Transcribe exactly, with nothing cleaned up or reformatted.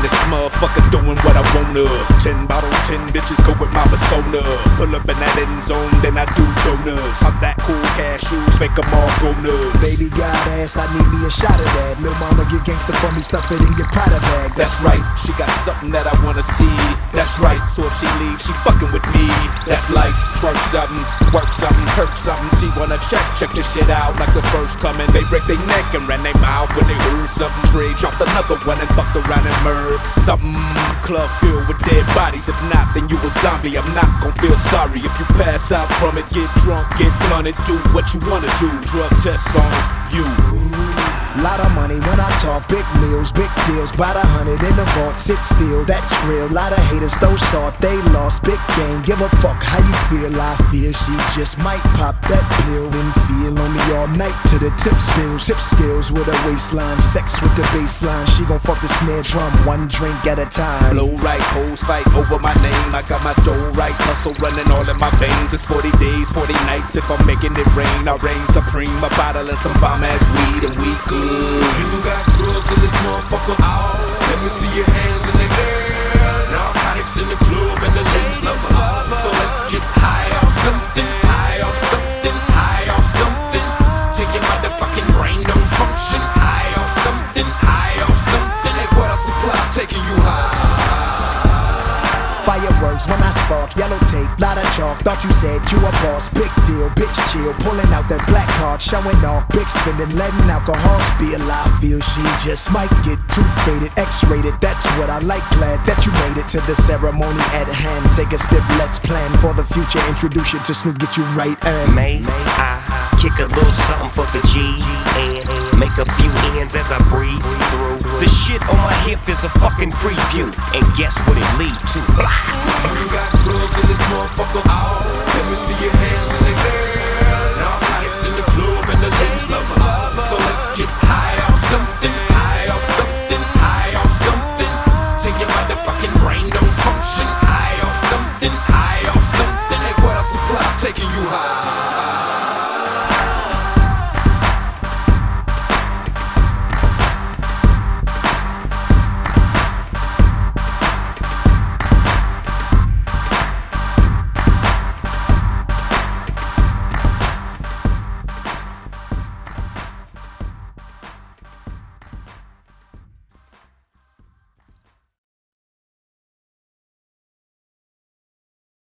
this motherfucker doing what I wanna. Ten bottles, ten bitches go with my persona. Pull up in that end zone, then I do donuts. I'm that cool, cashews, make them all go nuts. Baby got ass, I need me a shot of that. Lil' mama get gangsta for me, stuff it in your Prada bag. That's right, she got something that I wanna see. That's right, so if she leaves, she fucking with me. That's life, twerk something, work something, hurt something. She wanna check, check this shit out like the first coming. They break their neck and ran their mouth when they heard something. Trey dropped another one and fucked around and murdered something. Club filled with dead bodies. If not, then you a zombie. I'm not gon' feel sorry if you pass out from it. Get drunk, get blunted, do what you wanna do. Drug tests on you. Lot of money when I talk, big meals, big deals. Bout a hundred in the vault, sit still, that's real. Lot of haters throw salt, they lost, big game. Give a fuck how you feel, I fear she just might pop that pill and feel on me all night to the tip spills. Tip skills with a waistline, sex with the baseline. She gon' fuck the snare drum, one drink at a time. Blow right, hoes fight over my name. I got my dough right, hustle running all in my veins. It's forty days, forty nights if I'm making it rain. I reign supreme, a bottle and some bomb ass weed and we good. You got drugs in this motherfucker. Oh, let me see your hands in the air. Narcotics in the club and the ladies love us. So let's get high off something, high off something, high off something. Till your motherfucking brain don't function. High off something, high off something. Hey, what I supply taking you high. Fireworks when I spark, yellow tape, lot of chalk. Thought you said you a boss, big deal, bitch chill. Pulling out that black card, showing off, big spending, letting alcohol spill. I feel she just might get too faded, X-rated. That's what I like, glad that you made it to the ceremony at hand. Take a sip, let's plan for the future. Introduce you to Snoop, get you right and May I kick a little something for the G's and make a few ends as I breeze through. The shit on my hip is a fucking preview, and guess what it lead to? You got drugs in this motherfucker. Oh, let me see your hands in